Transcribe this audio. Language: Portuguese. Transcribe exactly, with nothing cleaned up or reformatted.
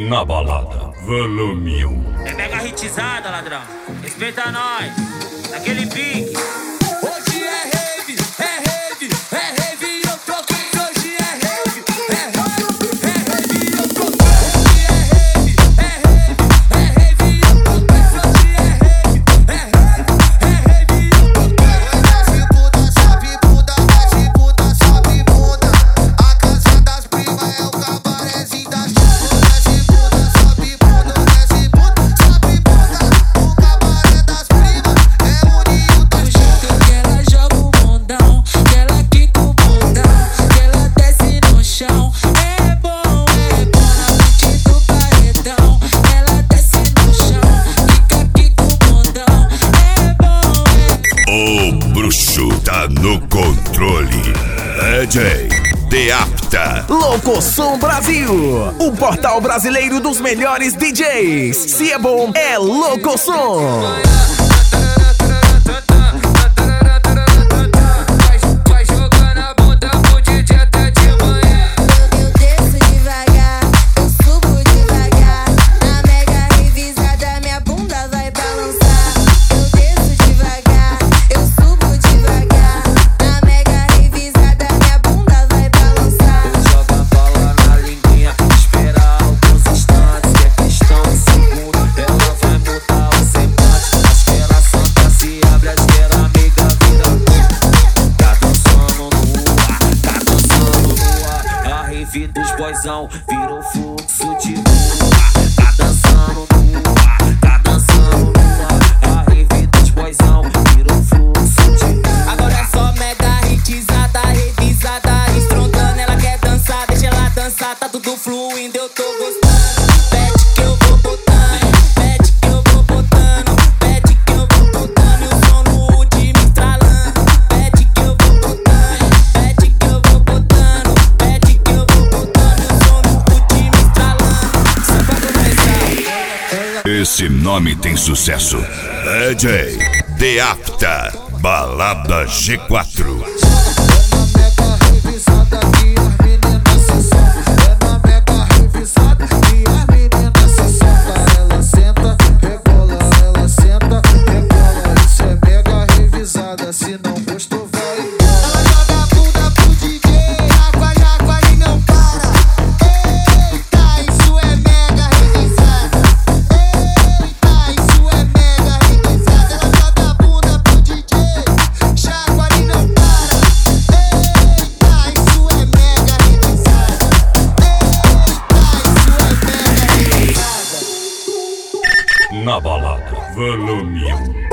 Na balada, volume um. É mega hitizada, ladrão. Respeita nós. Naquele pique. Hoje é rave, é rave, é rave e eu tô com. Hoje é rave, é rave, é rave e eu tô com. Hoje é rave, é rave, é rave e eu tô com. Hoje é rave, é rave, é rave e eu tô com. Desce puta, sobe bunda, desce puta, sobe bunda. A casa das primas é o cabarezinho das putas. Desce puta, sobe bunda, desce puta, sobe bunda. O cabaré das primas é o ninho das Do jeito que ela joga o bundão, que ela quica o bundão, que ela desce no chão. É bom, é bom na frente do paredão. Ela desce no chão, quica, quica o bundão. É bom, é bom. O bruxo tá no controle. D J Deapta. Locosom Brasil, o portal brasileiro dos melhores D Js. Se é bom, é Locosom. Vai jogando a bunda pro D J até de manhã. Eu desço devagar, eu subo devagar. Na mega revisada minha bunda vai balançar. Eu desço devagar, eu subo devagar. Na mega revisada minha bunda vai balançar. Joga a bola na linguinha, espera alguns instantes. Que é questão de segundo, ela vai mudar o semblante. A esfera santa se abre, a esfera amiga vira. Tá dançando no ar, tá dançando no ar. A rave dos boizão virou fluxo de rua. Tá dançando no ar, tá dançando no ar. A rave dos boizão virou fluxo de rua. Agora é só mega hitizada, revisada, estrondando. Ela quer dançar, deixa ela dançar, tá tudo fluindo, eu tô gostando. Pede que eu vou botando, pede que eu vou botando, pede que eu vou botando. E o som no último estralando. Pede que eu vou botando, pede que eu vou botando, pede que eu vou botando. E o som no último estralando. Só pra começar. Esse nome tem sucesso. D J Deapta. Balada G quatro. É na mega revisada que as meninas se soltam. É na mega revisada que as meninas se soltam. Ela senta, rebola, ela senta, rebola. Isso é mega revisada, se não gostou vai embora. Ela joga a bunda pro D J, água, água e não para. Eita, isso é mega revisada. Eita, isso é mega revisada. Ela joga a bunda pro D J, água e não para. Eita, isso é mega revisada. Eita, isso é mega revisada. Na balada, volume um.